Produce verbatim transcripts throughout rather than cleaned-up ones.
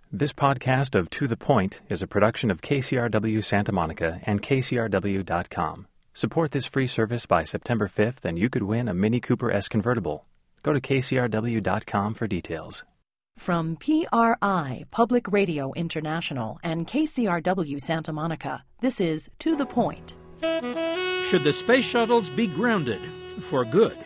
This podcast of To the Point is a production of K C R W Santa Monica and K C R W dot com. Support this free service by September fifth and you could win a Mini Cooper S convertible. Go to K C R W dot com for details. From P R I, Public Radio International, and K C R W Santa Monica, this is To the Point. Should the space shuttles be grounded for good?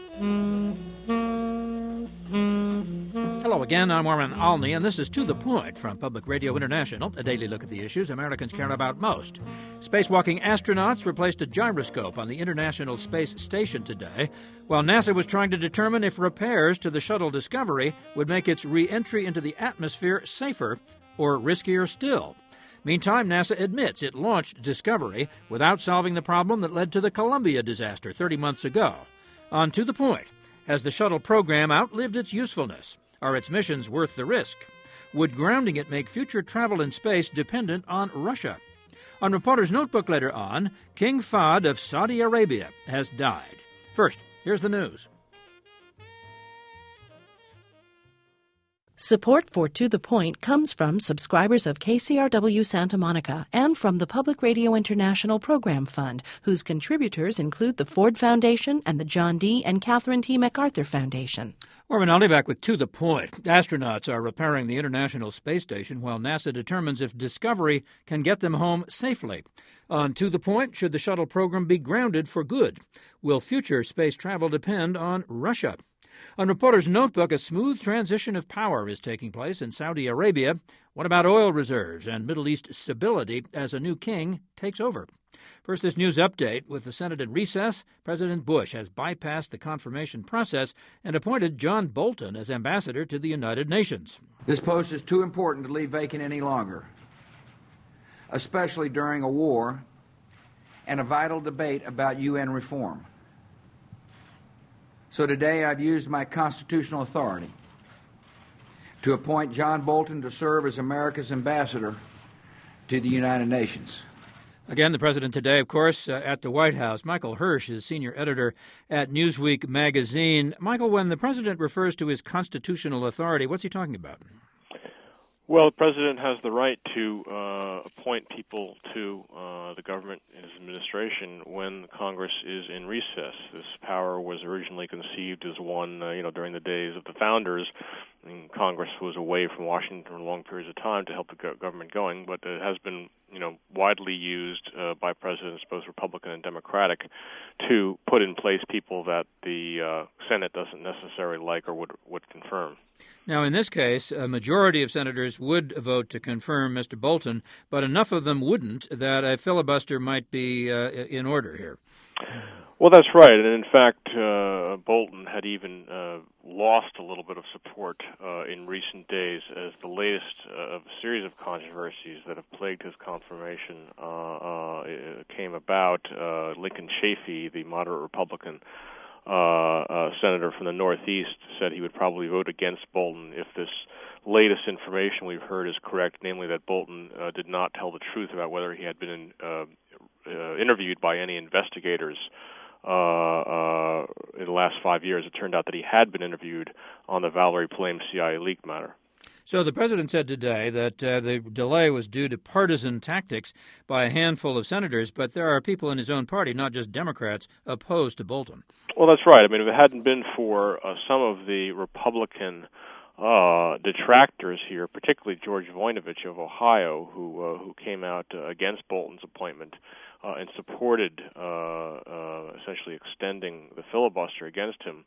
Hello again, I'm Warren Alney, and this is To the Point from Public Radio International, a daily look at the issues Americans care about most. Spacewalking astronauts replaced a gyroscope on the International Space Station today, while NASA was trying to determine if repairs to the shuttle Discovery would make its re-entry into the atmosphere safer or riskier still. Meantime, NASA admits it launched Discovery without solving the problem that led to the Columbia disaster thirty months ago. On To the Point, has the shuttle program outlived its usefulness? Are its missions worth the risk? Would grounding it make future travel in space dependent on Russia? On Reporter's Notebook later on, King Fahd of Saudi Arabia has died. First, here's the news. Support for To the Point comes from subscribers of K C R W Santa Monica and from the Public Radio International Program Fund, whose contributors include the Ford Foundation and the John D. and Catherine T. MacArthur Foundation. Warren Alney back with To the Point. Astronauts are repairing the International Space Station while NASA determines if Discovery can get them home safely. On To the Point, should the shuttle program be grounded for good? Will future space travel depend on Russia? On Reporter's Notebook, a smooth transition of power is taking place in Saudi Arabia. What about oil reserves and Middle East stability as a new king takes over? First, this news update. With the Senate in recess, President Bush has bypassed the confirmation process and appointed John Bolton as ambassador to the United Nations. This post is too important to leave vacant any longer, especially during a war and a vital debate about U N reform. So today I've used my constitutional authority to appoint John Bolton to serve as America's ambassador to the United Nations. Again, the president today, of course, uh, at the White House. Michael Hirsch is senior editor at Newsweek magazine. Michael, when the president refers to his constitutional authority, what's he talking about? Well, the president has the right to uh, appoint people to uh, the government and his administration when Congress is in recess. This power was originally conceived as one, uh, you know, during the days of the founders. I mean, Congress was away from Washington for long periods of time to help the go- government going, but it has been, you know, widely used uh, by presidents, both Republican and Democratic, to put in place people that the uh, Senate doesn't necessarily like or would would confirm. Now, in this case, a majority of senators would vote to confirm Mister Bolton, but enough of them wouldn't that a filibuster might be uh, in order here. Well, that's right. And in fact, uh, Bolton had even uh, lost a little bit of support uh, in recent days as the latest uh, of a series of controversies that have plagued his confirmation uh, uh, came about. Uh, Lincoln Chafee, the moderate Republican Uh, uh, senator from the Northeast, said he would probably vote against Bolton if this latest information we've heard is correct, namely that Bolton uh, did not tell the truth about whether he had been in, uh, uh, interviewed by any investigators uh, uh, in the last five years. It turned out that he had been interviewed on the Valerie Plame C I A leak matter. So the president said today that uh, the delay was due to partisan tactics by a handful of senators, but there are people in his own party, not just Democrats, opposed to Bolton. Well, that's right. I mean, if it hadn't been for uh, some of the Republican uh, detractors here, particularly George Voinovich of Ohio, who uh, who came out uh, against Bolton's appointment uh, and supported uh, uh, essentially extending the filibuster against him,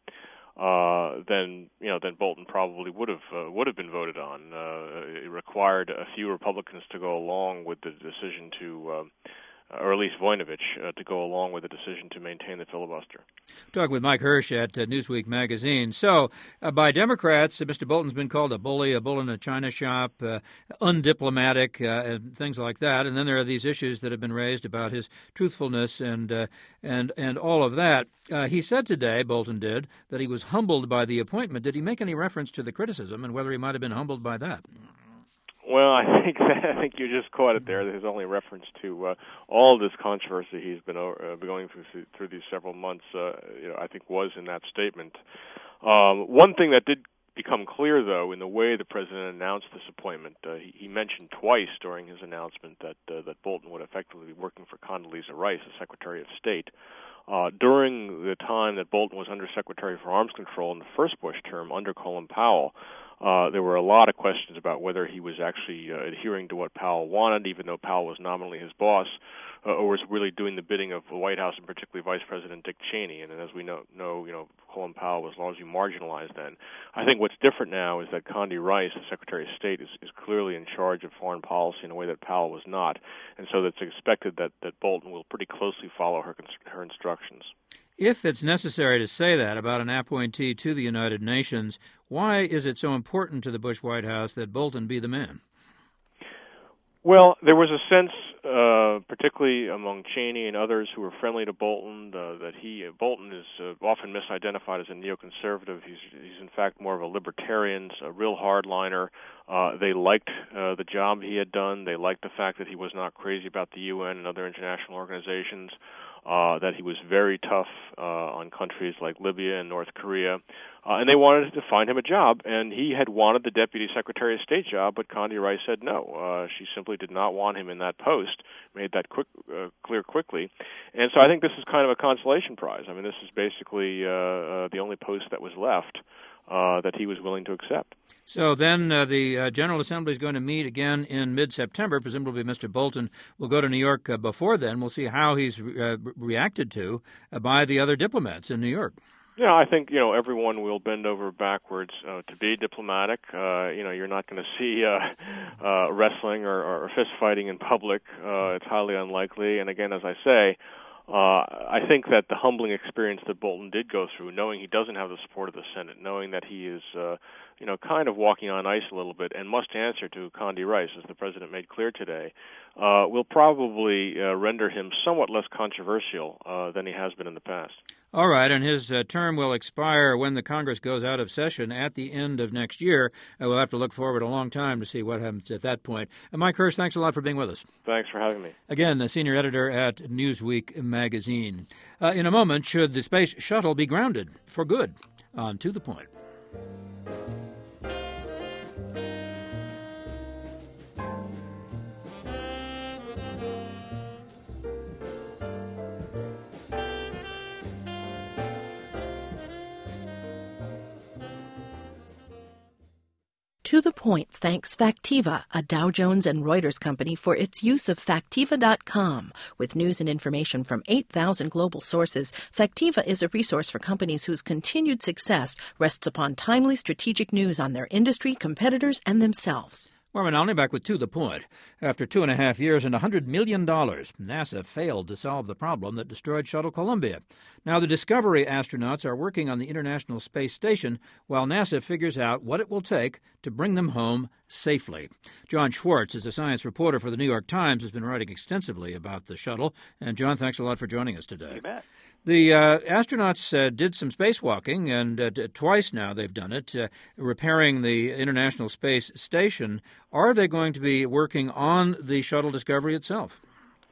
Uh, then you know, then Bolton probably would have uh, would have been voted on. Uh, it required a few Republicans to go along with the decision to, uh, or at least Voinovich, uh, to go along with the decision to maintain the filibuster. Talking with Mike Hirsch at uh, Newsweek magazine. So, uh, by Democrats, uh, Mister Bolton's been called a bully, a bull in a china shop, uh, undiplomatic, uh, and things like that. And then there are these issues that have been raised about his truthfulness and uh, and and all of that. Uh, he said today, Bolton did, that he was humbled by the appointment. Did he make any reference to the criticism and whether he might have been humbled by that? Well, I think that, I think you just caught it there. There's only reference to uh, all this controversy he's been uh, going through through these several months. Uh, you know, I think was in that statement. Um, one thing that did become clear, though, in the way the president announced this appointment. Uh, he, he mentioned twice during his announcement that uh, that Bolton would effectively be working for Condoleezza Rice, the Secretary of State. Uh, during the time that Bolton was Undersecretary for Arms Control in the first Bush term under Colin Powell, uh, there were a lot of questions about whether he was actually uh, adhering to what Powell wanted, even though Powell was nominally his boss, uh, or was really doing the bidding of the White House and particularly Vice President Dick Cheney. And as we know, know, you know, Colin Powell was largely marginalized then. I think what's different now is that Condi Rice, the Secretary of State, is, is clearly in charge of foreign policy in a way that Powell was not, and so it's expected that, that Bolton will pretty closely follow her her instructions. If it's necessary to say that about an appointee to the United Nations, why is it so important to the Bush White House that Bolton be the man? Well, there was a sense, uh, particularly among Cheney and others who were friendly to Bolton, uh, that he uh, Bolton is uh, often misidentified as a neoconservative. He's, he's in fact more of a libertarian, a real hardliner. Uh, they liked uh, the job he had done. They liked the fact that he was not crazy about the U N and other international organizations. Uh, that he was very tough uh, on countries like Libya and North Korea, uh, and they wanted to find him a job. And he had wanted the Deputy Secretary of State job, but Condi Rice said no. Uh, she simply did not want him in that post, made that quick, uh, clear quickly. And so I think this is kind of a consolation prize. I mean, this is basically uh, uh, the only post that was left uh, that he was willing to accept. So then uh, the uh, General Assembly is going to meet again in mid-September. Presumably Mister Bolton will go to New York uh, before then. We'll see how he's uh, reacted to uh, by the other diplomats in New York. Yeah, I think, you know, everyone will bend over backwards uh, to be diplomatic. Uh, you know, you're not going to see uh, uh, wrestling or, or fist fighting in public. Uh, it's highly unlikely. And again, as I say, Uh, I think that the humbling experience that Bolton did go through, knowing he doesn't have the support of the Senate, knowing that he is, uh, you know, kind of walking on ice a little bit and must answer to Condi Rice, as the president made clear today, uh, will probably uh, render him somewhat less controversial uh, than he has been in the past. All right, and his uh, term will expire when the Congress goes out of session at the end of next year. Uh, we'll have to look forward a long time to see what happens at that point. And Mike Hirsch, thanks a lot for being with us. Thanks for having me. Again, the senior editor at Newsweek magazine. Uh, in a moment, should the space shuttle be grounded for good? On To the Point. To the Point thanks Factiva, a Dow Jones and Reuters company, for its use of Factiva dot com. With news and information from eight thousand global sources, Factiva is a resource for companies whose continued success rests upon timely strategic news on their industry, competitors, and themselves. Norman Alney back with To the Point. After two and a half years and one hundred million dollars, NASA failed to solve the problem that destroyed Shuttle Columbia. Now the Discovery astronauts are working on the International Space Station while NASA figures out what it will take to bring them home safely. John Schwartz is a science reporter for the New York Times, has been writing extensively about the shuttle. And John, thanks a lot for joining us today. You bet. The uh, astronauts uh, did some spacewalking, and uh, t- twice now they've done it, uh, repairing the International Space Station. Are they going to be working on the Shuttle Discovery itself?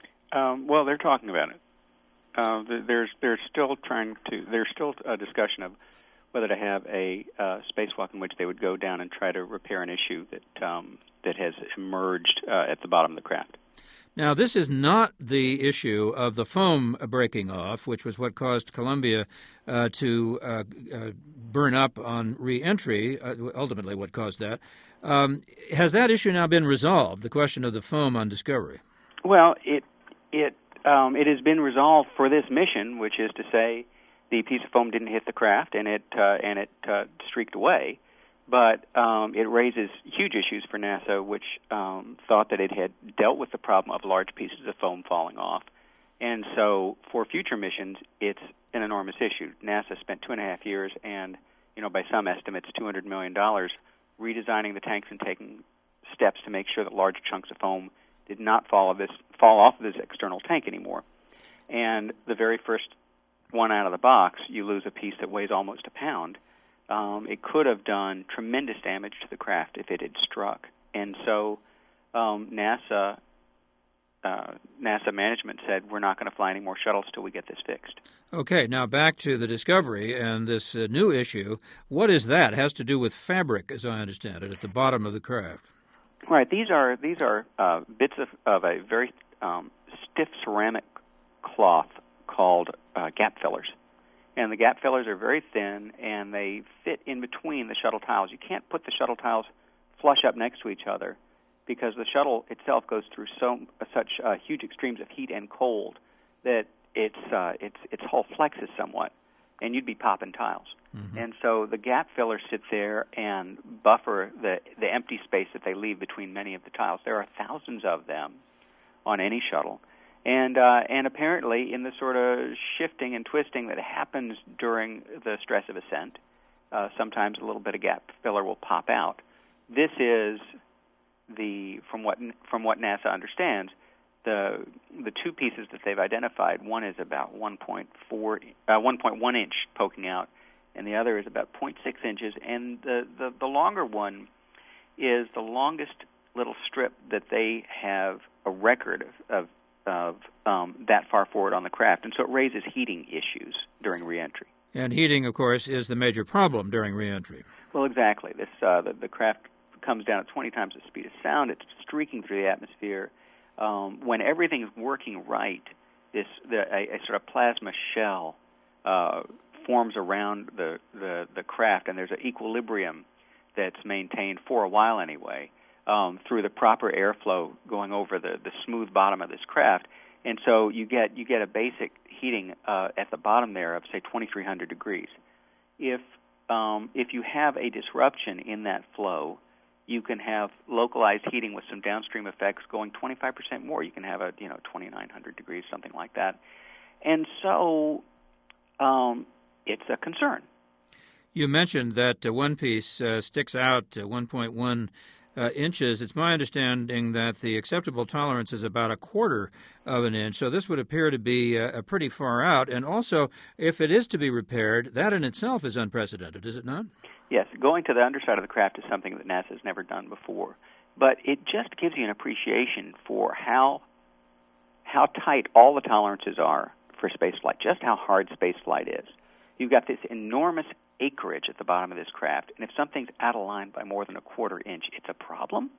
Um, well, they're talking about it. Uh, there's there's still trying to there's still a discussion of whether to have a uh, spacewalk in which they would go down and try to repair an issue that um, that has emerged uh, at the bottom of the craft. Now, this is not the issue of the foam breaking off, which was what caused Columbia uh, to uh, uh, burn up on re-entry, uh, ultimately what caused that. Um, has that issue now been resolved, the question of the foam on Discovery? Well, it it um, it has been resolved for this mission, which is to say the piece of foam didn't hit the craft and it, uh, and it uh, streaked away. But um, it raises huge issues for NASA, which um, thought that it had dealt with the problem of large pieces of foam falling off. And so for future missions, it's an enormous issue. NASA spent two and a half years and, you know, by some estimates, two hundred million dollars redesigning the tanks and taking steps to make sure that large chunks of foam did not fall, of this, fall off of this external tank anymore. And the very first one out of the box, you lose a piece that weighs almost a pound. Um, it could have done tremendous damage to the craft if it had struck. And so um, NASA uh, NASA management said, we're not going to fly any more shuttles till we get this fixed. Okay, now back to the Discovery and this uh, new issue. What is that? It has to do with fabric, as I understand it, at the bottom of the craft. Right. These are these are uh, bits of, of a very um, stiff ceramic cloth called uh, gap fillers. And the gap fillers are very thin, and they fit in between the shuttle tiles. You can't put the shuttle tiles flush up next to each other because the shuttle itself goes through so uh, such uh, huge extremes of heat and cold that its uh, its its hull flexes somewhat, and you'd be popping tiles. Mm-hmm. And so the gap fillers sit there and buffer the the empty space that they leave between many of the tiles. There are thousands of them on any shuttle. And uh, and apparently, in the sort of shifting and twisting that happens during the stress of ascent, uh, sometimes a little bit of gap filler will pop out. This is the from what from what NASA understands, the the two pieces that they've identified. One is about one point four, uh, one point one inch poking out, and the other is about zero point six inches. And the, the the longer one is the longest little strip that they have a record of. of of um, that far forward on the craft, and so it raises heating issues during reentry. And heating, of course, is the major problem during reentry. Well, exactly. This uh, the, the craft comes down at twenty times the speed of sound. It's streaking through the atmosphere. Um, when everything is working right, this the, a, a sort of plasma shell uh, forms around the, the, the craft, and there's an equilibrium that's maintained for a while anyway. Um, through the proper airflow going over the, the smooth bottom of this craft, and so you get you get a basic heating uh, at the bottom there of say twenty-three hundred degrees. If um, if you have a disruption in that flow, you can have localized heating with some downstream effects going twenty-five percent more. You can have a you know twenty-nine hundred degrees, something like that, and so um, it's a concern. You mentioned that uh, one piece uh, sticks out uh, one point one. Uh, inches. It's my understanding that the acceptable tolerance is about a quarter of an inch, so this would appear to be uh, pretty far out. And also, if it is to be repaired, that in itself is unprecedented, is it not? Yes, going to the underside of the craft is something that NASA has never done before. But it just gives you an appreciation for how how tight all the tolerances are for spaceflight, just how hard spaceflight is. You've got this enormous acreage at the bottom of this craft, and if something's out of line by more than a quarter inch, it's a problem.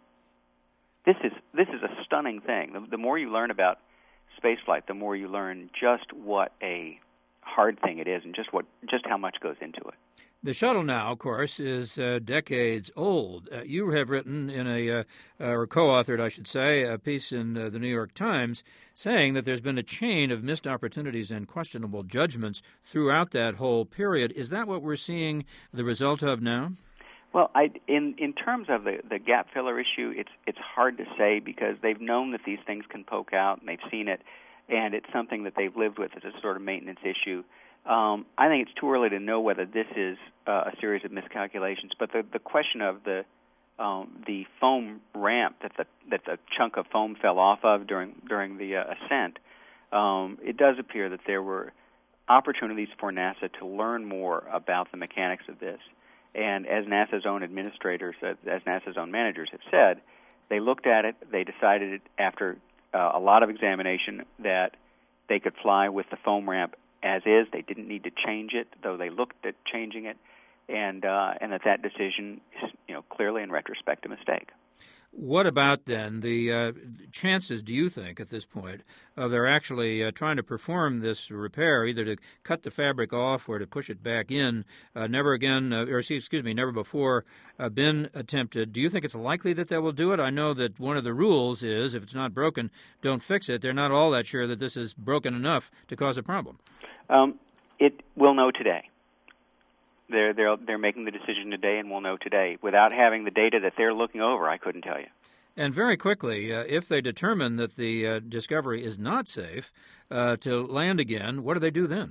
This is this is a stunning thing. The, the more you learn about spaceflight, the more you learn just what a hard thing it is, and just what just how much goes into it. The shuttle now, of course, is uh, decades old. Uh, you have written in a, uh, or co-authored, I should say, a piece in uh, the New York Times saying that there's been a chain of missed opportunities and questionable judgments throughout that whole period. Is that what we're seeing the result of now? Well, I, in in terms of the, the gap filler issue, it's it's hard to say because they've known that these things can poke out, and they've seen it, and it's something that they've lived with as a sort of maintenance issue. Um, I think it's too early to know whether this is uh, a series of miscalculations. But the, the question of the um, the foam ramp that the that the chunk of foam fell off of during during the uh, ascent, um, it does appear that there were opportunities for NASA to learn more about the mechanics of this. And as NASA's own administrators, as NASA's own managers have said, they looked at it. They decided after uh, a lot of examination that they could fly with the foam ramp as is. They didn't need to change it, though they looked at changing it, and uh, and that that decision is, you know, clearly in retrospect a mistake. What about, then, the uh, chances, do you think, at this point, of they're actually uh, trying to perform this repair, either to cut the fabric off or to push it back in, uh, never again, uh, or excuse me, never before uh, been attempted? Do you think it's likely that they will do it? I know that one of the rules is, if it's not broken, don't fix it. They're not all that sure that this is broken enough to cause a problem. Um, it will know today. They're they're they're making the decision today, and we'll know today. Without having the data that they're looking over, I couldn't tell you. And very quickly, uh, if they determine that the uh, Discovery is not safe uh, to land again, what do they do then?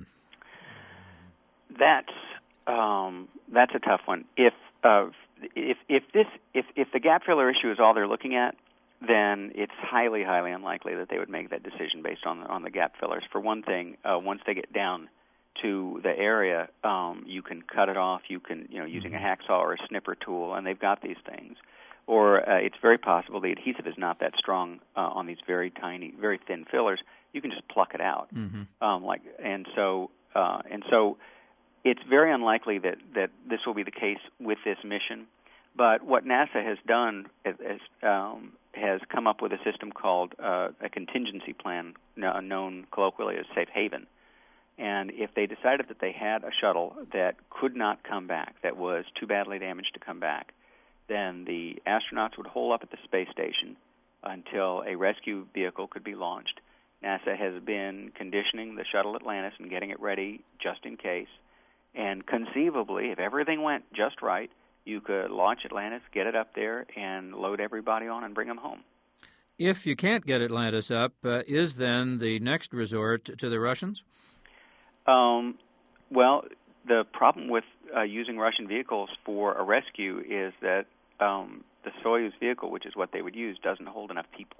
That's um, that's a tough one. If uh, if if this if if the gap filler issue is all they're looking at, then it's highly highly unlikely that they would make that decision based on the, on the gap fillers. For one thing, uh, once they get down to the area, um, you can cut it off. You can, you know, using a hacksaw or a snipper tool, and they've got these things. or uh, it's very possible the adhesive is not that strong uh, on these very tiny, very thin fillers. You can just pluck it out, mm-hmm. um, like, and so uh, and so it's very unlikely that, that this will be the case with this mission. But what NASA has done is, is um, has come up with a system called uh, a contingency plan, known colloquially as Safe Haven. And if they decided that they had a shuttle that could not come back, that was too badly damaged to come back, then the astronauts would hole up at the space station until a rescue vehicle could be launched. NASA has been conditioning the shuttle Atlantis and getting it ready just in case. And conceivably, if everything went just right, you could launch Atlantis, get it up there, and load everybody on and bring them home. If you can't get Atlantis up, uh, is then the next resort to the Russians? Um, well, the problem with uh, using Russian vehicles for a rescue is that um, the Soyuz vehicle, which is what they would use, doesn't hold enough people.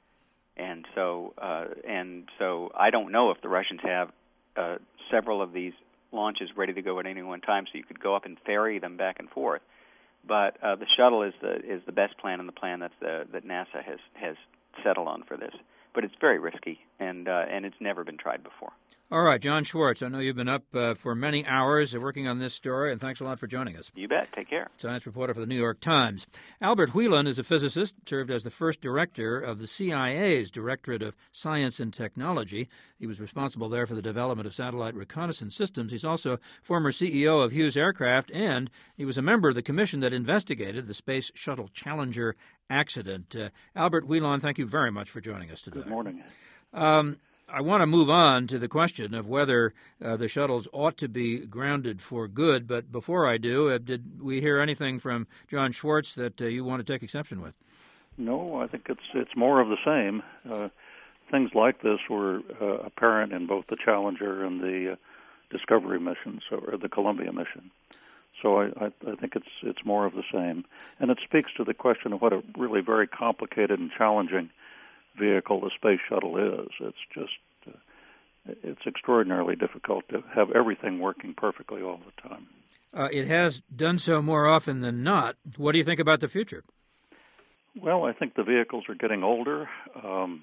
And so, uh, and so, I don't know if the Russians have uh, several of these launches ready to go at any one time, so you could go up and ferry them back and forth. But uh, the shuttle is the is the best plan, and the plan that's the, that NASA has has settled on for this. But it's very risky, and uh, and it's never been tried before. All right, John Schwartz, I know you've been up uh, for many hours working on this story, and thanks a lot for joining us. You bet. Take care. Science reporter for the New York Times. Albert Whelan is a physicist, served as the first director of the C I A's Directorate of Science and Technology. He was responsible there for the development of satellite reconnaissance systems. He's also former C E O of Hughes Aircraft, and he was a member of the commission that investigated the Space Shuttle Challenger accident. Uh, Albert Whelan, thank you very much for joining us today. Good morning. Um, I want to move on to the question of whether uh, the shuttles ought to be grounded for good. But before I do, uh, did we hear anything from John Schwartz that uh, you want to take exception with? No, I think it's it's more of the same. Uh, things like this were uh, apparent in both the Challenger and the uh, Discovery missions, or the Columbia mission. So I, I, I think it's it's more of the same, and it speaks to the question of what a really very complicated and challenging vehicle the space shuttle is. It's just uh, it's extraordinarily difficult to have everything working perfectly all the time. Uh, it has done so more often than not. What do you think about the future? Well, I think the vehicles are getting older. Um,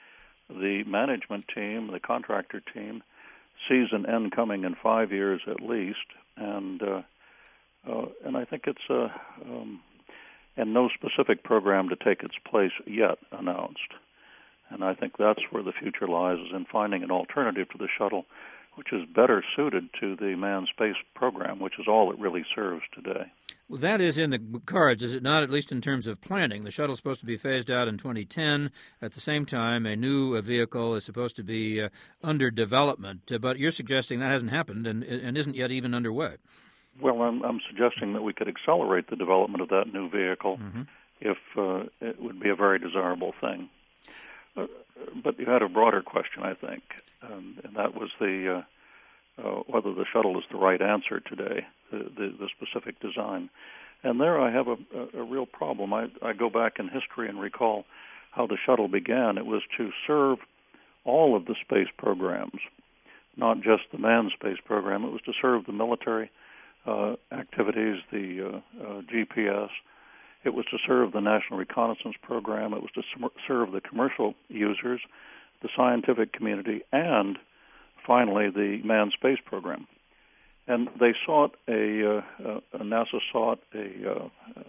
the management team, the contractor team, sees an end coming in five years at least, and uh, uh, and I think it's a um, and no specific program to take its place yet announced. And I think that's where the future lies, is in finding an alternative to the shuttle, which is better suited to the manned space program, which is all it really serves today. Well, that is in the cards, is it not, at least in terms of planning? The shuttle's supposed to be phased out in twenty ten. At the same time, a new uh, vehicle is supposed to be uh, under development. Uh, but you're suggesting that hasn't happened and, and isn't yet even underway. Well, I'm, I'm suggesting that we could accelerate the development of that new vehicle mm-hmm. if uh, it would be a very desirable thing. Uh, but you had a broader question, I think, um, and that was the uh, uh, whether the shuttle is the right answer today, the, the, the specific design. And there I have a, a, a real problem. I, I go back in history and recall how the shuttle began. It was to serve all of the space programs, not just the manned space program. It was to serve the military uh, activities, the uh, uh, G P S. It was to serve the National Reconnaissance Program. It was to serve the commercial users, the scientific community, and finally the manned space program. And they sought a, uh, uh, NASA sought a, uh,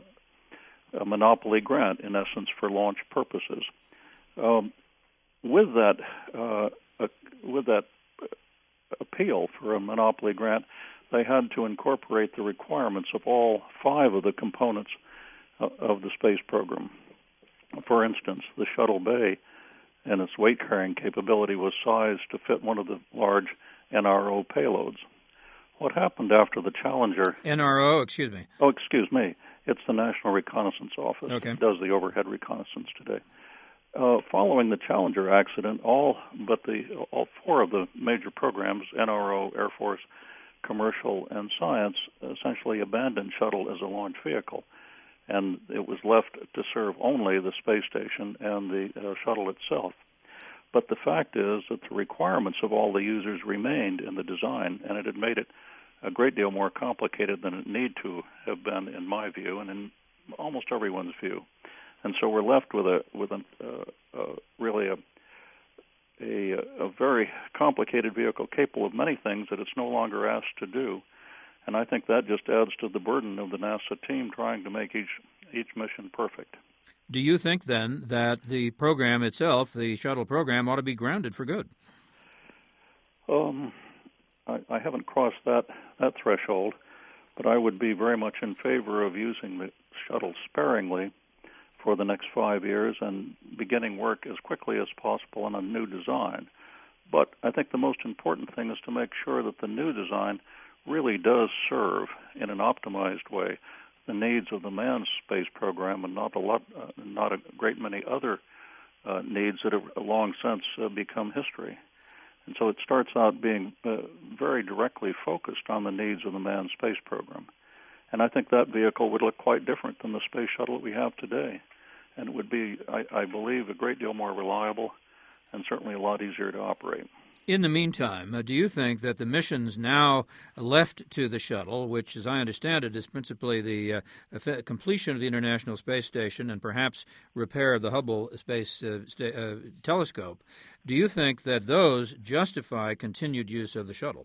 a monopoly grant, in essence, for launch purposes. Um, with that, uh, uh, with that appeal for a monopoly grant, they had to incorporate the requirements of all five of the components of the space program. For instance, the shuttle bay and its weight-carrying capability was sized to fit one of the large N R O payloads. What happened after the Challenger... N R O, excuse me. Oh, excuse me. It's the National Reconnaissance Office. Okay. It does the overhead reconnaissance today. Uh, following the Challenger accident, all but the all four of the major programs, N R O, Air Force, Commercial, and Science, essentially abandoned shuttle as a launch vehicle. And it was left to serve only the space station and the uh, shuttle itself. But the fact is that the requirements of all the users remained in the design, and it had made it a great deal more complicated than it need to have been, in my view, and in almost everyone's view. And so we're left with a with a uh, uh, really a, a a very complicated vehicle capable of many things that it's no longer asked to do. And I think that just adds to the burden of the NASA team trying to make each each mission perfect. Do you think, then, that the program itself, the shuttle program, ought to be grounded for good? Um, I, I haven't crossed that, that threshold, but I would be very much in favor of using the shuttle sparingly for the next five years and beginning work as quickly as possible on a new design. But I think the most important thing is to make sure that the new design really does serve in an optimized way the needs of the manned space program and not a lot, uh, not a great many other uh, needs that have long since uh, become history. And so it starts out being uh, very directly focused on the needs of the manned space program. And I think that vehicle would look quite different than the space shuttle that we have today. And it would be, I, I believe, a great deal more reliable and certainly a lot easier to operate. In the meantime, uh, do you think that the missions now left to the shuttle, which, as I understand it, is principally the uh, completion of the International Space Station and perhaps repair of the Hubble Space uh, sta- uh, Telescope, do you think that those justify continued use of the shuttle?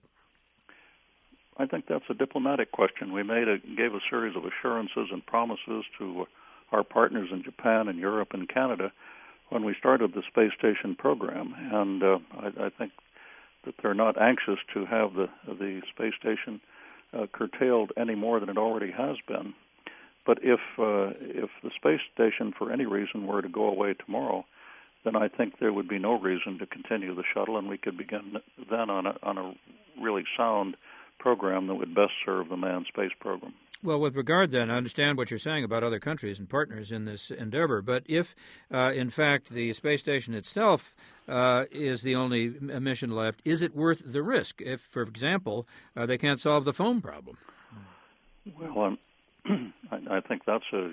I think that's a diplomatic question. We made a, gave a series of assurances and promises to our partners in Japan and Europe and Canada when we started the space station program, and uh, I, I think that they're not anxious to have the the space station uh, curtailed any more than it already has been. But if uh, if the space station, for any reason, were to go away tomorrow, then I think there would be no reason to continue the shuttle, and we could begin then on a on a really sound program that would best serve the manned space program. Well, with regard then, I understand what you're saying about other countries and partners in this endeavor, but if, uh, in fact, the space station itself uh, is the only mission left, is it worth the risk if, for example, uh, they can't solve the foam problem? Well, um, I, I think that's a...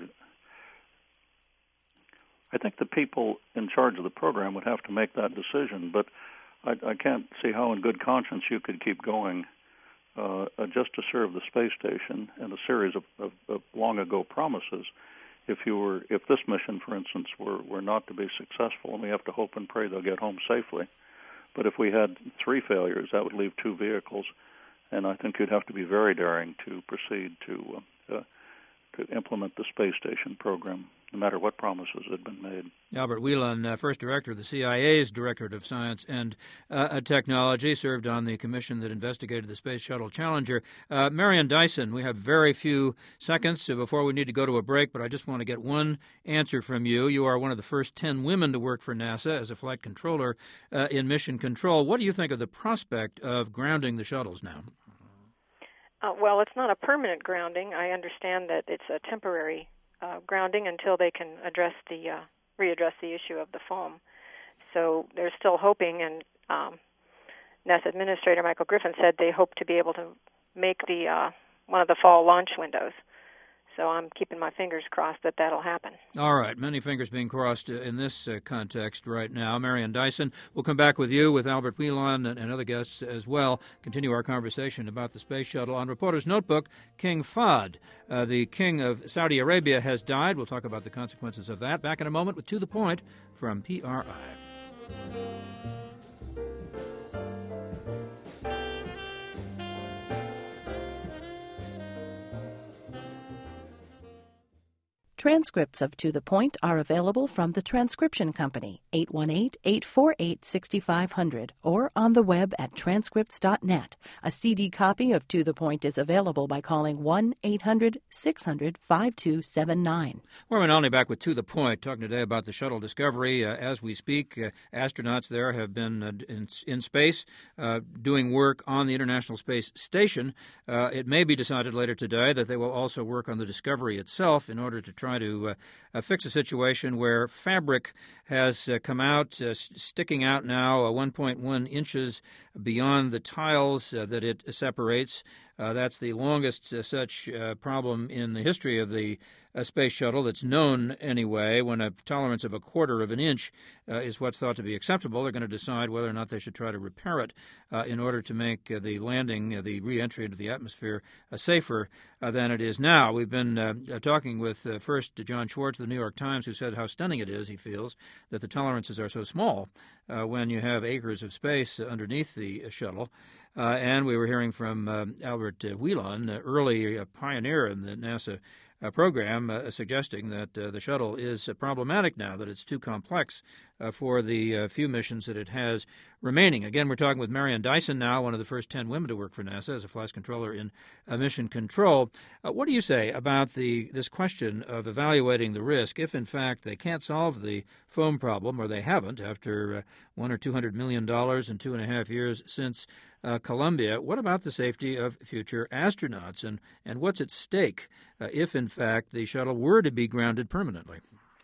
I think the people in charge of the program would have to make that decision, but I, I can't see how in good conscience you could keep going Uh, uh, just to serve the space station and a series of, of, of long-ago promises. If you were, if this mission, for instance, were, were not to be successful, and we have to hope and pray they'll get home safely. But if we had three failures, that would leave two vehicles, and I think you'd have to be very daring to proceed to uh, uh, to implement the space station program, no matter what promises had been made. Albert Whelan, uh, first director of the C I A's Directorate of Science and uh, Technology, served on the commission that investigated the Space Shuttle Challenger. Uh, Marion Dyson, we have very few seconds before we need to go to a break, but I just want to get one answer from you. You are one of the first ten women to work for NASA as a flight controller uh, in mission control. What do you think of the prospect of grounding the shuttles now? Uh, well, it's not a permanent grounding. I understand that it's a temporary uh, grounding until they can address the uh, readdress the issue of the foam. So they're still hoping, and um, NASA Administrator Michael Griffin said they hope to be able to make the uh, one of the fall launch windows. So I'm keeping my fingers crossed that that'll happen. All right. Many fingers being crossed in this uh, context right now. Marion Dyson, we'll come back with you, with Albert Whelan and, and other guests as well, continue our conversation about the space shuttle. On Reporter's Notebook, King Fahd, uh, the king of Saudi Arabia, has died. We'll talk about the consequences of that. Back in a moment with To the Point from P R I. Transcripts of To the Point are available from the Transcription Company, eight one eight, eight four eight, six five zero zero, or on the web at transcripts dot net. A C D copy of To the Point is available by calling one eight hundred, six hundred, five two seven nine. We're only back with To the Point, talking today about the shuttle Discovery. Uh, as we speak, uh, astronauts there have been uh, in, in space uh, doing work on the International Space Station. Uh, it may be decided later today that they will also work on the Discovery itself in order to try to uh, uh, fix a situation where fabric has uh, come out, uh, sticking out now uh, one point one inches beyond the tiles uh, that it separates. Uh, that's the longest uh, such uh, problem in the history of the uh, space shuttle that's known anyway. When a tolerance of a quarter of an inch uh, is what's thought to be acceptable, they're going to decide whether or not they should try to repair it uh, in order to make uh, the landing, uh, the re-entry into the atmosphere, uh, safer uh, than it is now. We've been uh, uh, talking with uh, first John Schwartz of the New York Times, who said how stunning it is, he feels, that the tolerances are so small uh, when you have acres of space uh, underneath the uh, shuttle. Uh, and we were hearing from uh, Albert uh, Wheelon, uh, early uh, pioneer in the NASA uh, program, uh, suggesting that uh, the shuttle is uh, problematic now, that it's too complex uh, for the uh, few missions that it has remaining. Again, we're talking with Marianne Dyson now, one of the first ten women to work for NASA as a flight controller in uh, mission control. Uh, what do you say about the this question of evaluating the risk if, in fact, they can't solve the foam problem, or they haven't after uh, one or two hundred million dollars in two and a half years since Uh, Columbia? What about the safety of future astronauts, and, and what's at stake uh, if, in fact, the shuttle were to be grounded permanently?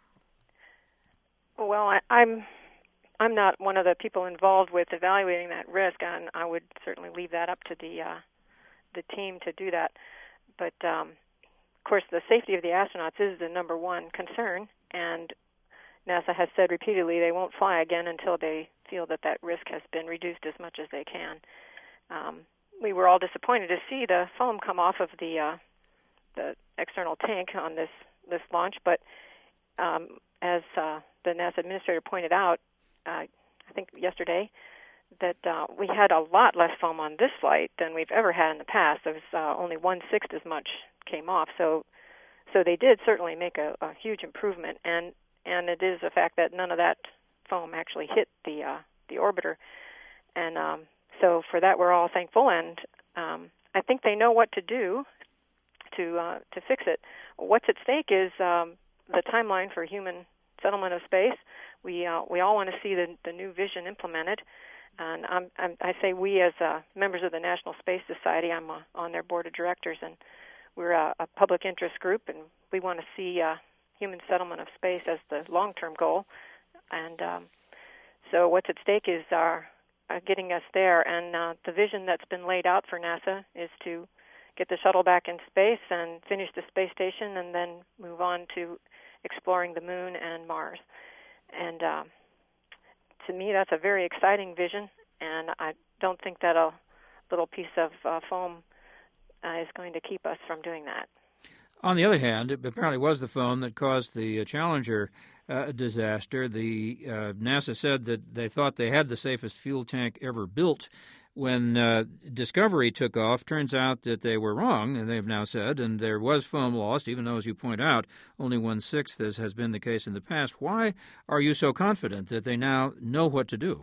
Well, I, I'm I'm not one of the people involved with evaluating that risk, and I would certainly leave that up to the uh, the team to do that. But um, of course, the safety of the astronauts is the number one concern, and NASA has said repeatedly they won't fly again until they feel that that risk has been reduced as much as they can. Um, we were all disappointed to see the foam come off of the uh, the external tank on this, this launch, but um, as uh, the NASA administrator pointed out, uh, I think yesterday, that uh, we had a lot less foam on this flight than we've ever had in the past. There was uh, only one-sixth as much came off, so so they did certainly make a, a huge improvement, and, and it is a fact that none of that foam actually hit the uh, the orbiter, and um, so for that we're all thankful, and um, I think they know what to do to uh, to fix it. What's at stake is um, the timeline for human settlement of space. We uh, we all want to see the the new vision implemented, and I'm, I'm, I say we as uh, members of the National Space Society. I'm uh, on their board of directors, and we're a, a public interest group, and we want to see uh, human settlement of space as the long-term goal, and um, so what's at stake is our Uh, getting us there, and uh, the vision that's been laid out for NASA is to get the shuttle back in space and finish the space station, and then move on to exploring the moon and Mars. And uh, to me, that's a very exciting vision, and I don't think that a little piece of uh, foam uh, is going to keep us from doing that. On the other hand, it apparently was the foam that caused the uh, Challenger uh, disaster. The uh, NASA said that they thought they had the safest fuel tank ever built. When uh, Discovery took off, turns out that they were wrong, and they've now said, and there was foam lost, even though, as you point out, only one-sixth, as has been the case in the past. Why are you so confident that they now know what to do?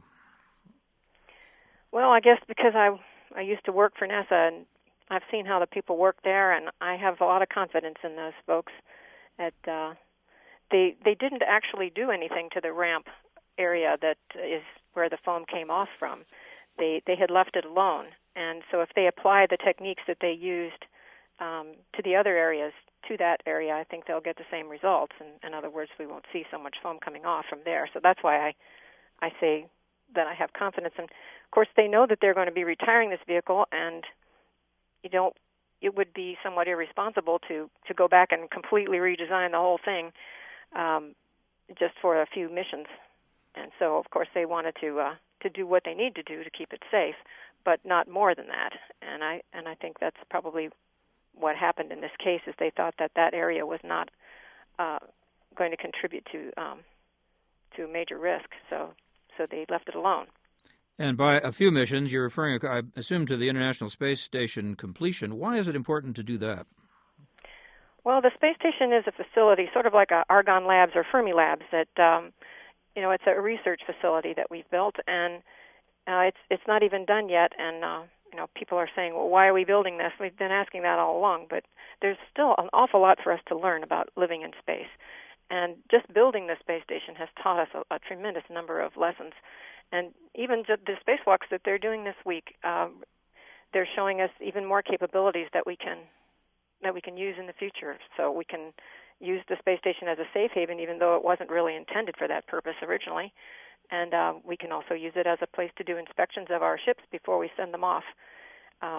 Well, I guess because I, I used to work for NASA, and I've seen how the people work there, and I have a lot of confidence in those folks. At uh, they they didn't actually do anything to the ramp area that is where the foam came off from. They they had left it alone, and so if they apply the techniques that they used um, to the other areas, to that area, I think they'll get the same results. And in other words, we won't see so much foam coming off from there. So that's why I I say that I have confidence. And of course, they know that they're going to be retiring this vehicle, and you don't, it would be somewhat irresponsible to, to go back and completely redesign the whole thing um, just for a few missions. And so, of course, they wanted to uh, to do what they need to do to keep it safe, but not more than that. And I and I think that's probably what happened in this case, is they thought that that area was not uh, going to contribute to um, to a major risk, so so they left it alone. And by a few missions, you're referring, I assume, to the International Space Station completion. Why is it important to do that? Well, the space station is a facility, sort of like a Argonne Labs or Fermi Labs. That um, you know, it's a research facility that we've built, and uh, it's it's not even done yet. And uh, you know, people are saying, "Well, why are we building this?" We've been asking that all along, but there's still an awful lot for us to learn about living in space. And just building the space station has taught us a, a tremendous number of lessons. And even the spacewalks that they're doing this week, uh, they're showing us even more capabilities that we can that we can use in the future. So we can use the space station as a safe haven, even though it wasn't really intended for that purpose originally. And uh, we can also use it as a place to do inspections of our ships before we send them off. Um,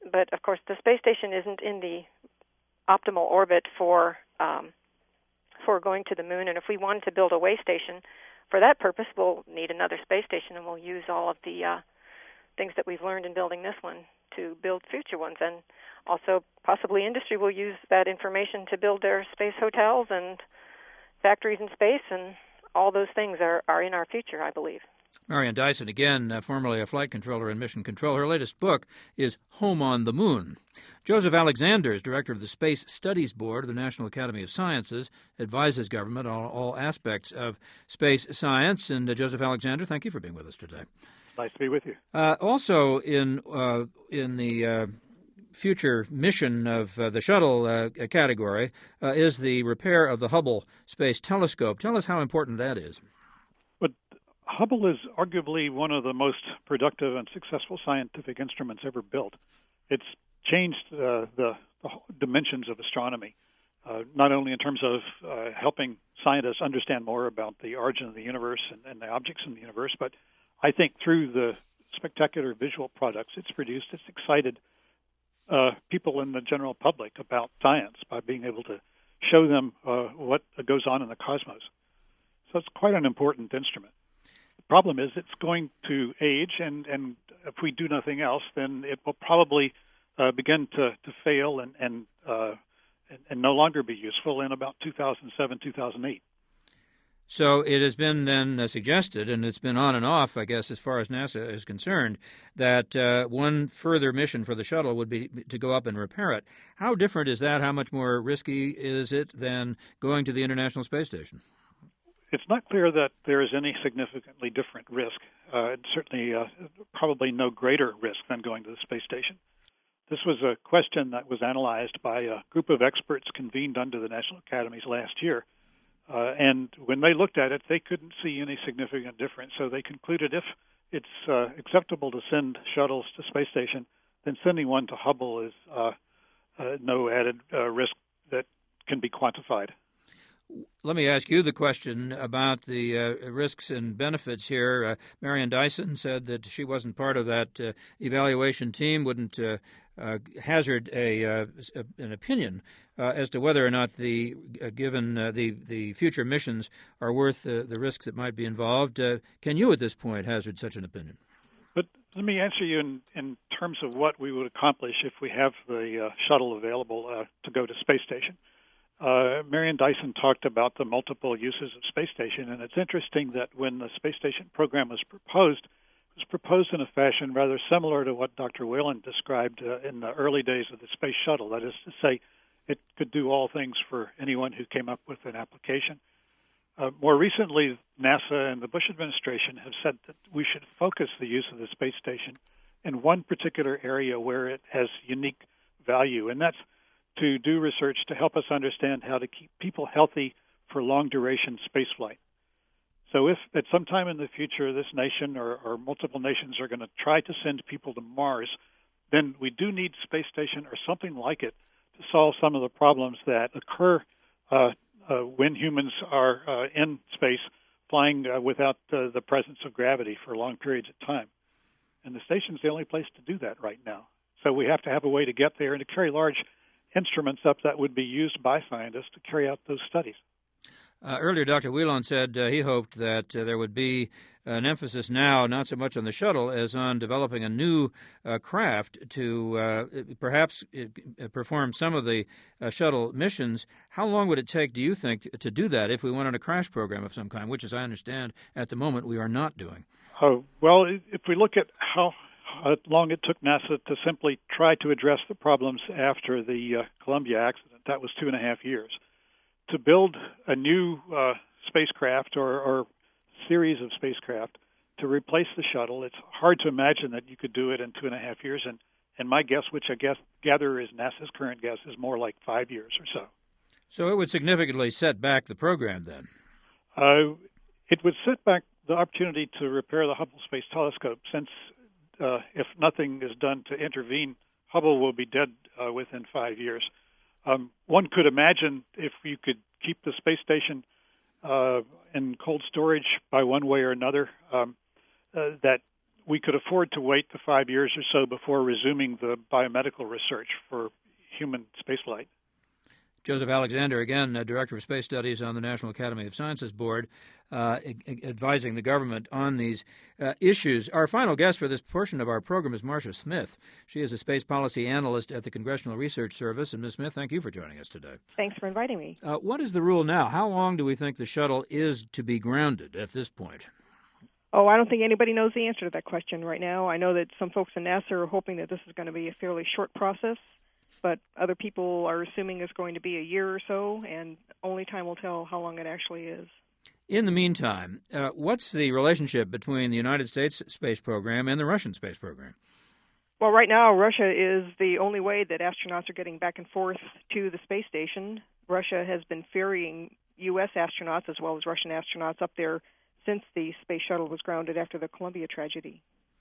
but of course the space station isn't in the optimal orbit for um, for going to the moon. And if we wanted to build a way station for that purpose, we'll need another space station, and we'll use all of the uh, things that we've learned in building this one to build future ones. And also possibly industry will use that information to build their space hotels and factories in space, and all those things are, are in our future, I believe. Marian Dyson, again, uh, formerly a flight controller and mission control. Her latest book is Home on the Moon. Joseph Alexander is director of the Space Studies Board of the National Academy of Sciences, advises government on all aspects of space science. And uh, Joseph Alexander, thank you for being with us today. Nice to be with you. Uh, also in uh, in the uh, future mission of uh, the shuttle uh, category uh, is the repair of the Hubble Space Telescope. Tell us how important that is. But Hubble is arguably one of the most productive and successful scientific instruments ever built. It's changed uh, the, the dimensions of astronomy, uh, not only in terms of uh, helping scientists understand more about the origin of the universe and, and the objects in the universe, but I think through the spectacular visual products it's produced, it's excited uh, people in the general public about science by being able to show them uh, what goes on in the cosmos. So it's quite an important instrument. The problem is it's going to age, and, and if we do nothing else, then it will probably uh, begin to, to fail and, and, uh, and, and no longer be useful in about two thousand seven, two thousand eight. So it has been then uh, suggested, and it's been on and off, I guess, as far as NASA is concerned, that uh, one further mission for the shuttle would be to go up and repair it. How different is that? How much more risky is it than going to the International Space Station? It's not clear that there is any significantly different risk. Uh, it's certainly uh, probably no greater risk than going to the space station. This was a question that was analyzed by a group of experts convened under the National Academies last year. Uh, and when they looked at it, they couldn't see any significant difference. So they concluded if it's uh, acceptable to send shuttles to space station, then sending one to Hubble is uh, uh, no added uh, risk that can be quantified. Let me ask you the question about the uh, risks and benefits here. Uh, Marian Dyson said that she wasn't part of that uh, evaluation team, wouldn't uh, uh, hazard a, uh, an opinion uh, as to whether or not the uh, given uh, the the future missions are worth uh, the risks that might be involved. Uh, can you, at this point, hazard such an opinion? But let me answer you in, in terms of what we would accomplish if we have the uh, shuttle available uh, to go to space station. Uh, Marian Dyson talked about the multiple uses of space station, and it's interesting that when the space station program was proposed, it was proposed in a fashion rather similar to what Doctor Whalen described uh, in the early days of the space shuttle. That is to say, it could do all things for anyone who came up with an application. Uh, more recently, NASA and the Bush administration have said that we should focus the use of the space station in one particular area where it has unique value, and that's to do research to help us understand how to keep people healthy for long-duration spaceflight. So if at some time in the future this nation or, or multiple nations are going to try to send people to Mars, then we do need space station or something like it to solve some of the problems that occur uh, uh, when humans are uh, in space flying uh, without uh, the presence of gravity for long periods of time. And the station's the only place to do that right now. So we have to have a way to get there and to carry large instruments up that would be used by scientists to carry out those studies. Uh, earlier, Doctor Whelan said uh, he hoped that uh, there would be an emphasis now, not so much on the shuttle as on developing a new uh, craft to uh, perhaps uh, perform some of the uh, shuttle missions. How long would it take, do you think, to, to do that if we went on a crash program of some kind, which, as I understand, at the moment we are not doing? Oh, well, if we look at how how long it took NASA to simply try to address the problems after the uh, Columbia accident, that was two and a half years. To build a new uh, spacecraft or, or series of spacecraft to replace the shuttle, it's hard to imagine that you could do it in two and a half years. And, and my guess, which I guess gather is NASA's current guess, is more like five years or so. So it would significantly set back the program then? Uh, it would set back the opportunity to repair the Hubble Space Telescope, since uh, if nothing is done to intervene, Hubble will be dead uh, within five years. Um, one could imagine if you could keep the space station uh, in cold storage by one way or another, um, uh, that we could afford to wait the five years or so before resuming the biomedical research for human spaceflight. Joseph Alexander, again, uh, Director of Space Studies on the National Academy of Sciences Board, uh, advising the government on these uh, issues. Our final guest for this portion of our program is Marcia Smith. She is a space policy analyst at the Congressional Research Service. And, Miz Smith, thank you for joining us today. Thanks for inviting me. Uh, what is the rule now? How long do we think the shuttle is to be grounded at this point? Oh, I don't think anybody knows the answer to that question right now. I know that some folks in NASA are hoping that this is going to be a fairly short process, but other people are assuming it's going to be a year or so, and only time will tell how long it actually is. In the meantime, uh, what's the relationship between the United States space program and the Russian space program? Well, right now, Russia is the only way that astronauts are getting back and forth to the space station. Russia has been ferrying U S astronauts as well as Russian astronauts up there since the space shuttle was grounded after the Columbia tragedy.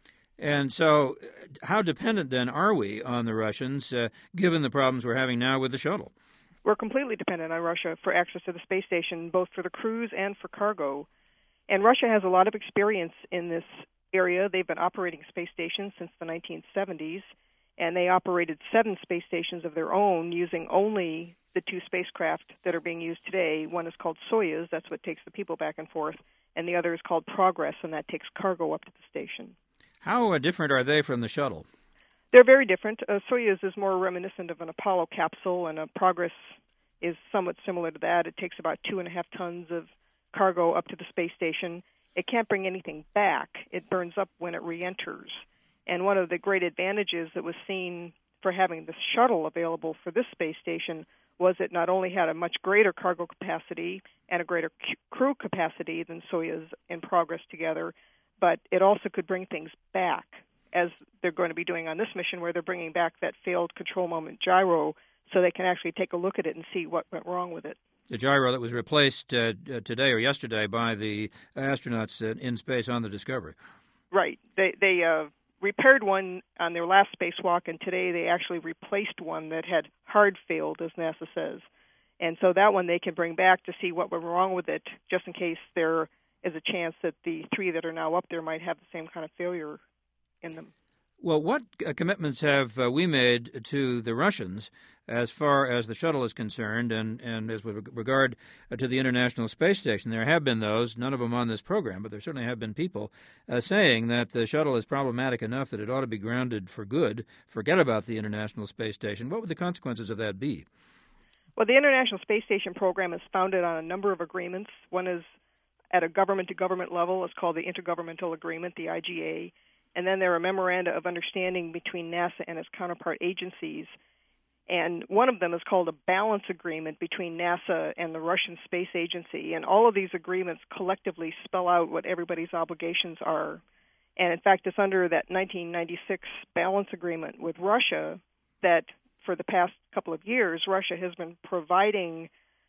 And so how dependent, then, are we on the Russians, uh, given the problems we're having now with the shuttle? We're completely dependent on Russia for access to the space station, both for the crews and for cargo. And Russia has a lot of experience in this area. They've been operating space stations since the nineteen seventies, and they operated seven space stations of their own using only the two spacecraft that are being used today. One is called Soyuz, that's what takes the people back and forth, and the other is called Progress, and that takes cargo up to the station. How uh, different are they from the shuttle? They're very different. Uh, Soyuz is more reminiscent of an Apollo capsule, and a Progress is somewhat similar to that. It takes about two and a half tons of cargo up to the space station. It can't bring anything back. It burns up when it re-enters. And one of the great advantages that was seen for having the shuttle available for this space station was it not only had a much greater cargo capacity and a greater c- crew capacity than Soyuz and Progress together, but it also could bring things back, as they're going to be doing on this mission, where they're bringing back that failed control moment gyro so they can actually take a look at it and see what went wrong with it. The gyro that was replaced uh, today or yesterday by the astronauts in space on the Discovery. Right. They they uh, repaired one on their last spacewalk, and today they actually replaced one that had hard failed, as NASA says. And so that one they can bring back to see what went wrong with it, just in case there is a chance that the three that are now up there might have the same kind of failure in them. Well, what uh, commitments have uh, we made to the Russians as far as the shuttle is concerned, and, and as with regard uh, to the International Space Station? There have been those, none of them on this program, but there certainly have been people uh, saying that the shuttle is problematic enough that it ought to be grounded for good. Forget about the International Space Station. What would the consequences of that be? Well, the International Space Station program is founded on a number of agreements. One is at a government-to-government level. It's called the Intergovernmental Agreement, the I G A. And then there are memoranda of understanding between NASA and its counterpart agencies. And one of them is called a balance agreement between NASA and the Russian Space Agency. And all of these agreements collectively spell out what everybody's obligations are. And in fact, it's under that nineteen ninety-six balance agreement with Russia that for the past couple of years, Russia has been providing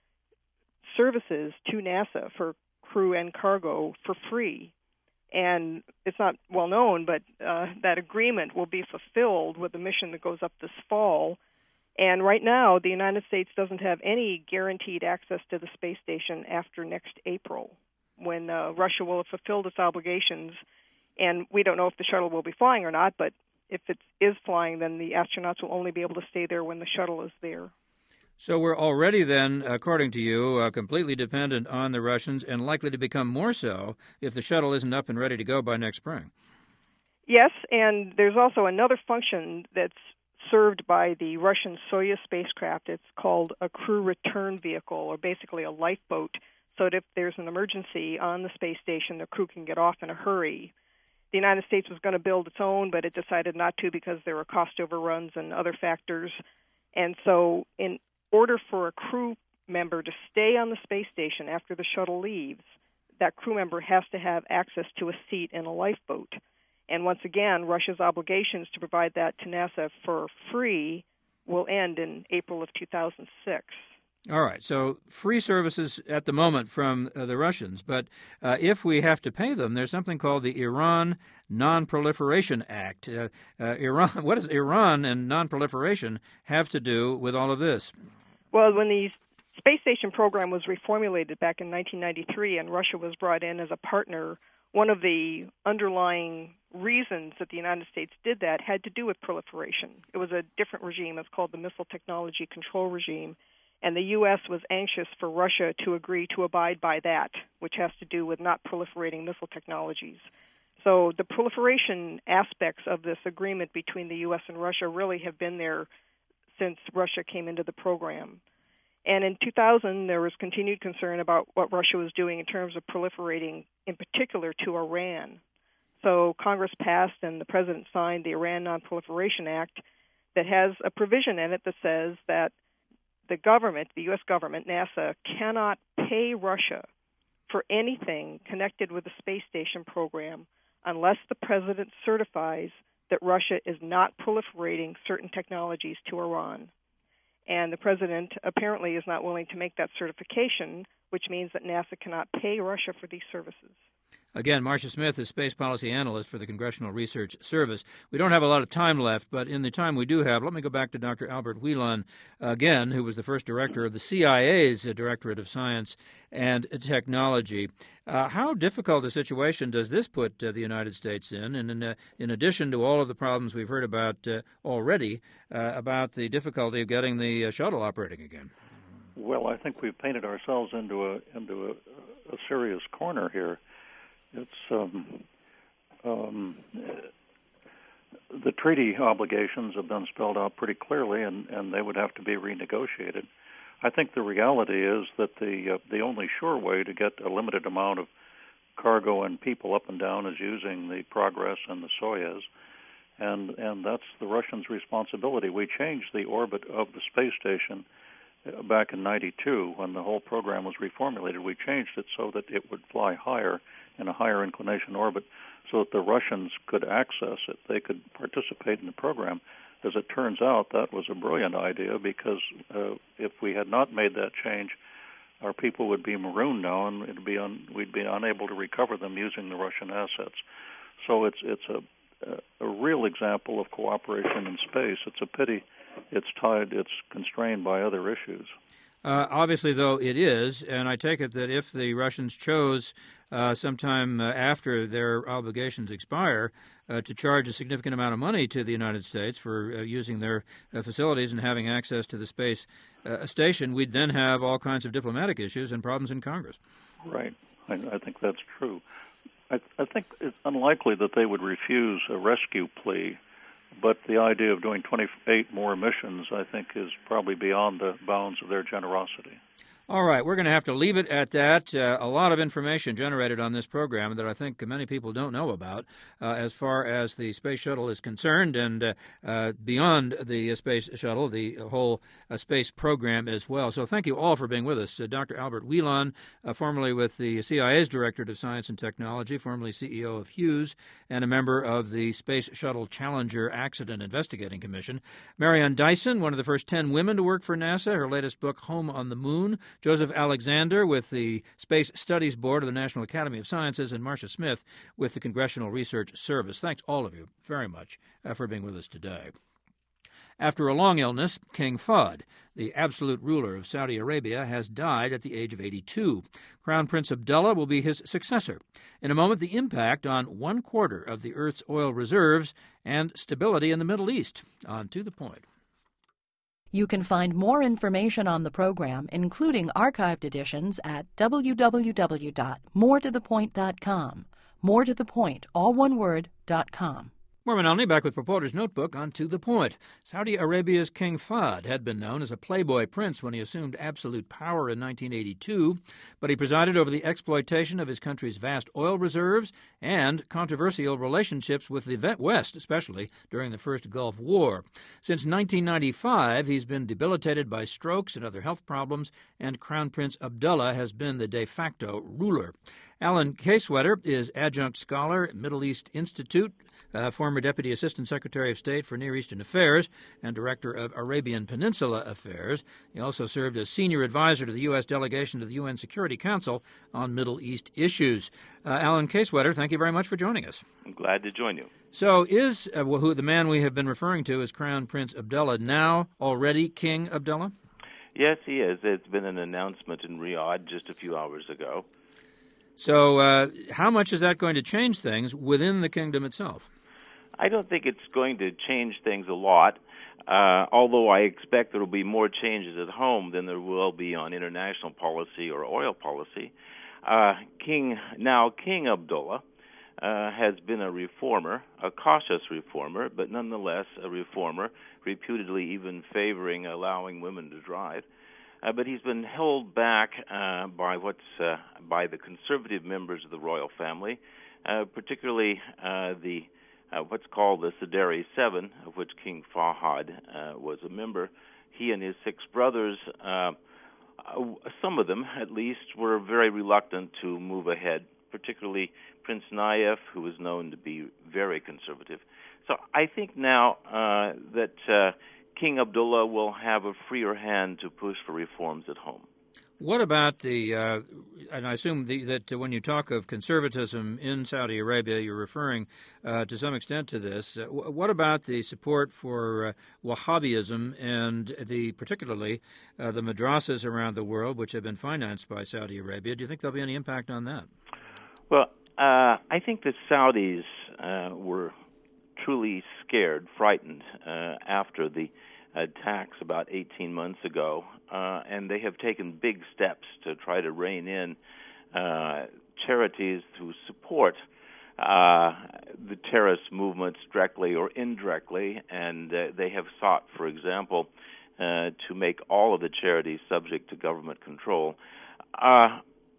services to NASA for crew and cargo for free. And it's not well known, but uh, that agreement will be fulfilled with the mission that goes up this fall. And right now, the United States doesn't have any guaranteed access to the space station after next April, when uh, Russia will have fulfilled its obligations. And we don't know if the shuttle will be flying or not, but if it is flying, then the astronauts will only be able to stay there when the shuttle is there. So we're already then, according to you, uh, completely dependent on the Russians, and likely to become more so if the shuttle isn't up and ready to go by next spring. Yes, and there's also another function that's served by the Russian Soyuz spacecraft. It's called a crew return vehicle, or basically a lifeboat, so that if there's an emergency on the space station, the crew can get off in a hurry. The United States was going to build its own, but it decided not to because there were cost overruns and other factors. And so in order for a crew member to stay on the space station after the shuttle leaves, that crew member has to have access to a seat in a lifeboat. And once again, Russia's obligations to provide that to NASA for free will end in April of two thousand six. All right, so free services at the moment from uh, the Russians, but uh, if we have to pay them, there's something called the Iran Non-Proliferation Act. Uh, uh, Iran, what does Iran and non-proliferation have to do with all of this? Well, when these space station program was reformulated back in nineteen ninety-three, and Russia was brought in as a partner. One of the underlying reasons that the United States did that had to do with proliferation. It was a different regime. It's called the Missile Technology Control Regime, and the U S was anxious for Russia to agree to abide by that, which has to do with not proliferating missile technologies. So the proliferation aspects of this agreement between the U S and Russia really have been there since Russia came into the program. And in two thousand, there was continued concern about what Russia was doing in terms of proliferating, in particular to Iran. So Congress passed and the President signed the Iran Non-Proliferation Act that has a provision in it that says that the government, the U S government, NASA, cannot pay Russia for anything connected with the space station program unless the President certifies that Russia is not proliferating certain technologies to Iran. And the President apparently is not willing to make that certification, which means that NASA cannot pay Russia for these services. Again, Marcia Smith is Space Policy Analyst for the Congressional Research Service. We don't have a lot of time left, but in the time we do have, let me go back to Doctor Albert Whelan again, who was the first director of the C I A's Directorate of Science and Technology. Uh, how difficult a situation does this put uh, the United States in? And in, uh, in addition to all of the problems we've heard about uh, already, uh, about the difficulty of getting the uh, shuttle operating again? Well, I think we've painted ourselves into a into a, a serious corner here. It's um, um, the treaty obligations have been spelled out pretty clearly, and, and they would have to be renegotiated. I think the reality is that the uh, the only sure way to get a limited amount of cargo and people up and down is using the Progress and the Soyuz, and and that's the Russians' responsibility. We changed the orbit of the space station back in ninety-two when the whole program was reformulated. We changed it so that it would fly higher in a higher inclination orbit so that the Russians could access it. They could participate in the program. As it turns out, that was a brilliant idea because uh, if we had not made that change, our people would be marooned now, and it'd be un- we'd be unable to recover them using the Russian assets. So it's it's a, a, a real example of cooperation in space. It's a pity it's tied, it's constrained by other issues. Uh, obviously, though, it is, and I take it that if the Russians chose uh, sometime uh, after their obligations expire uh, to charge a significant amount of money to the United States for uh, using their uh, facilities and having access to the space uh, station, we'd then have all kinds of diplomatic issues and problems in Congress. Right. I, I think that's true. I, I think it's unlikely that they would refuse a rescue plea, but the idea of doing twenty-eight more missions, I think, is probably beyond the bounds of their generosity. All right, we're going to have to leave it at that. Uh, a lot of information generated on this program that I think many people don't know about uh, as far as the space shuttle is concerned, and uh, uh, beyond the space shuttle, the whole uh, space program as well. So thank you all for being with us. Uh, Doctor Albert Whelan, uh, formerly with the C I A's Directorate of Science and Technology, formerly C E O of Hughes, and a member of the Space Shuttle Challenger Accident Investigating Commission. Marianne Dyson, one of the first ten women to work for NASA, her latest book, Home on the Moon. Joseph Alexander with the Space Studies Board of the National Academy of Sciences, and Marcia Smith with the Congressional Research Service. Thanks, all of you, very much uh, for being with us today. After a long illness, King Fahd, the absolute ruler of Saudi Arabia, has died at the age of eighty-two. Crown Prince Abdullah will be his successor. In a moment, the impact on one quarter of the Earth's oil reserves and stability in the Middle East. On To the Point. You can find more information on the program, including archived editions, at w w w dot more to the point dot com. More to the Point, all one word, dot com. Mormon Olney back with Reporter's Notebook on To the Point. Saudi Arabia's King Fahd had been known as a playboy prince when he assumed absolute power in nineteen eighty-two, but he presided over the exploitation of his country's vast oil reserves and controversial relationships with the West, especially during the First Gulf War. Since nineteen ninety-five, he's been debilitated by strokes and other health problems, and Crown Prince Abdullah has been the de facto ruler. Alan Caswetter is adjunct scholar at Middle East Institute, uh, former Deputy Assistant Secretary of State for Near Eastern Affairs, and Director of Arabian Peninsula Affairs. He also served as Senior Advisor to the U S delegation to the U N Security Council on Middle East issues. Uh, Alan Caswetter, thank you very much for joining us. I'm glad to join you. So is uh, who the man we have been referring to as Crown Prince Abdullah now already King Abdullah? Yes, he is. It's been an announcement in Riyadh just a few hours ago. So uh, how much is that going to change things within the kingdom itself? I don't think it's going to change things a lot, uh, although I expect there will be more changes at home than there will be on international policy or oil policy. Uh, King now King Abdullah uh, has been a reformer, a cautious reformer, but nonetheless a reformer, reputedly even favoring allowing women to drive. Uh, but he's been held back uh, by what's uh, by the conservative members of the royal family, uh, particularly uh, the uh, what's called the Saderi Seven, of which King Fahad uh, was a member. He and his six brothers, uh, some of them at least, were very reluctant to move ahead, particularly Prince Nayef, who is known to be very conservative. So I think now uh, that uh, King Abdullah will have a freer hand to push for reforms at home. What about the, uh, and I assume the, that when you talk of conservatism in Saudi Arabia, you're referring uh, to some extent to this. Uh, what about the support for uh, Wahhabism and the particularly uh, the madrasas around the world, which have been financed by Saudi Arabia? Do you think there'll be any impact on that? Well, uh, I think the Saudis uh, were truly scared, frightened uh, after the attacks about eighteen months ago, uh, and they have taken big steps to try to rein in uh, charities to support uh, the terrorist movements directly or indirectly, and uh, they have sought, for example, uh, to make all of the charities subject to government control. Uh,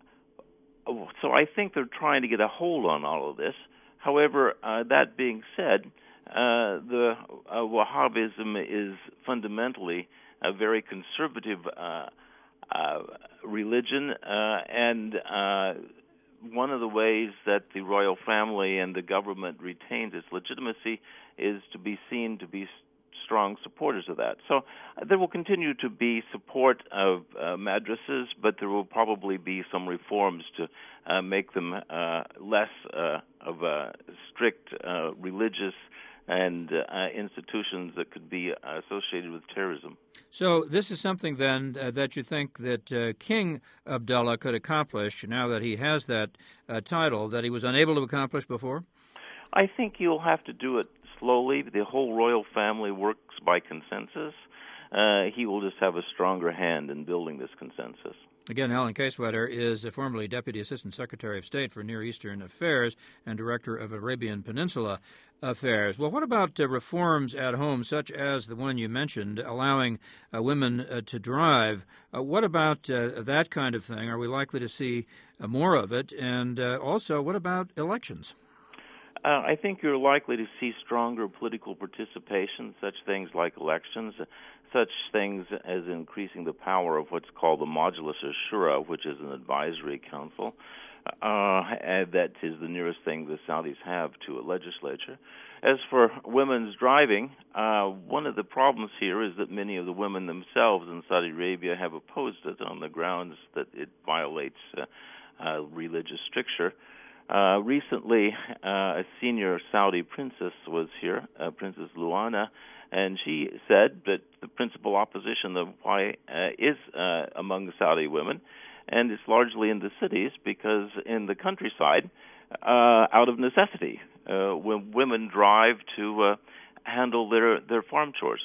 so I think they're trying to get a hold on all of this. However, uh, that being said, Uh, the uh, Wahhabism is fundamentally a very conservative uh, uh, religion, uh, and uh, one of the ways that the royal family and the government retains its legitimacy is to be seen to be strong supporters of that. So uh, there will continue to be support of uh, madrasas, but there will probably be some reforms to uh, make them uh, less uh, of a strict uh, religious and uh, institutions that could be associated with terrorism. So this is something, then, uh, that you think that uh, King Abdullah could accomplish now that he has that uh, title that he was unable to accomplish before? I think you'll have to do it slowly. The whole royal family works by consensus. Uh, he will just have a stronger hand in building this consensus. Again, Alan Casewetter is a formerly Deputy Assistant Secretary of State for Near Eastern Affairs and Director of Arabian Peninsula Affairs. Well, what about uh, reforms at home, such as the one you mentioned, allowing uh, women uh, to drive? Uh, what about uh, that kind of thing? Are we likely to see uh, more of it? And uh, also, what about elections? Uh, I think you're likely to see stronger political participation, such things like elections, such things as increasing the power of what's called the Majlis Shura, which is an advisory council. Uh, and that is the nearest thing the Saudis have to a legislature. As for women's driving, uh, one of the problems here is that many of the women themselves in Saudi Arabia have opposed it on the grounds that it violates uh, uh, religious stricture. Uh, recently, uh, a senior Saudi princess was here, uh, Princess Luana, and she said that the principal opposition of why uh, is uh, among the Saudi women, and it's largely in the cities because in the countryside, uh, out of necessity, uh, when women drive to uh, handle their, their farm chores.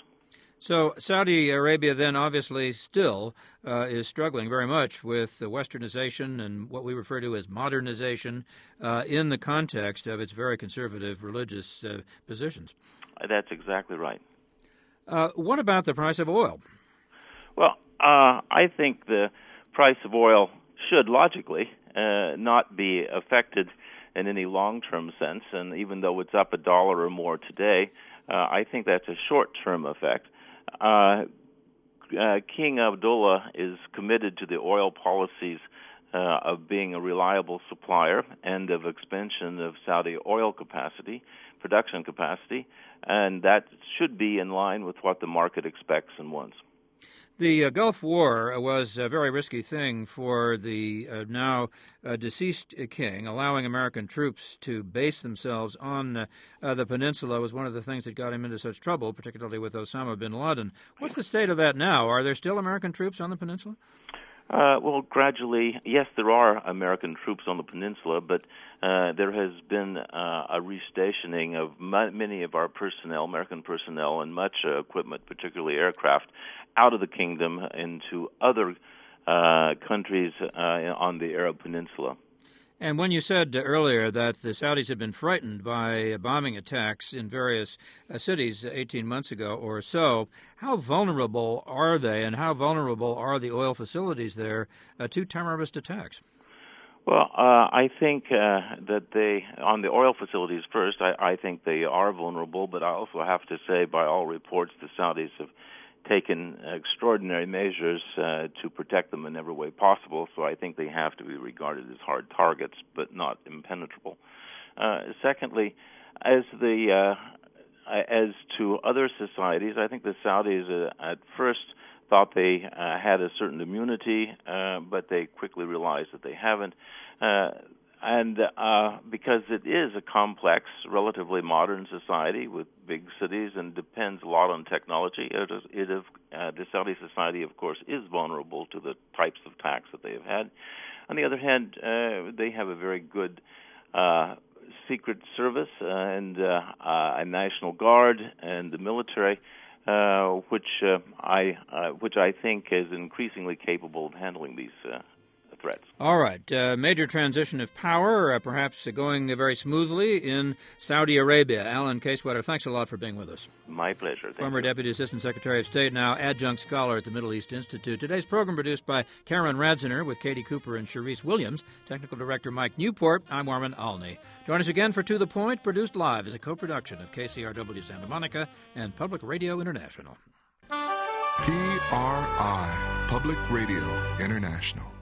So Saudi Arabia then obviously still uh, is struggling very much with the westernization and what we refer to as modernization uh, in the context of its very conservative religious uh, positions. That's exactly right. Uh, what about the price of oil? Well, uh, I think the price of oil should logically uh, not be affected in any long-term sense, and even though it's up a dollar or more today, uh, I think that's a short-term effect. Uh, uh, King Abdullah is committed to the oil policies uh, of being a reliable supplier and of expansion of Saudi oil capacity, production capacity, and that should be in line with what the market expects and wants. The uh, Gulf War was a very risky thing for the uh, now uh, deceased king. Allowing American troops to base themselves on uh, uh, the peninsula was one of the things that got him into such trouble, particularly with Osama bin Laden. What's the state of that now? Are there still American troops on the peninsula? Uh, well, gradually, yes, there are American troops on the peninsula, but uh, there has been uh, a restationing of m- many of our personnel, American personnel, and much uh, equipment, particularly aircraft, out of the kingdom into other uh, countries uh, on the Arab Peninsula. And when you said earlier that the Saudis had been frightened by bombing attacks in various uh, cities eighteen months ago or so, how vulnerable are they, and how vulnerable are the oil facilities there uh, to terrorist attacks? Well, uh, I think uh, that they, on the oil facilities first, I, I think they are vulnerable, but I also have to say, by all reports, the Saudis have taken extraordinary measures uh, to protect them in every way possible, so I think they have to be regarded as hard targets, but not impenetrable. Uh, secondly, as the uh, as to other societies, I think the Saudis uh, at first thought they uh, had a certain immunity, uh, but they quickly realized that they haven't. Uh, And uh, because it is a complex, relatively modern society with big cities and depends a lot on technology, it is, it is, uh, the Saudi society, of course, is vulnerable to the types of attacks that they have had. On the other hand, uh, they have a very good uh, secret service uh, and uh, uh, a national guard and the military, uh, which uh, I uh, which I think is increasingly capable of handling these uh, threats. All right. Uh, major transition of power, uh, perhaps uh, going uh, very smoothly in Saudi Arabia. Alan Casewater, thanks a lot for being with us. My pleasure. Thank Former you. Deputy Assistant Secretary of State, now adjunct scholar at the Middle East Institute. Today's program produced by Karen Radziner with Katie Cooper and Cherise Williams. Technical Director Mike Newport. I'm Warren Alney. Join us again for To the Point, produced live as a co-production of K C R W Santa Monica and Public Radio International. P R I, Public Radio International.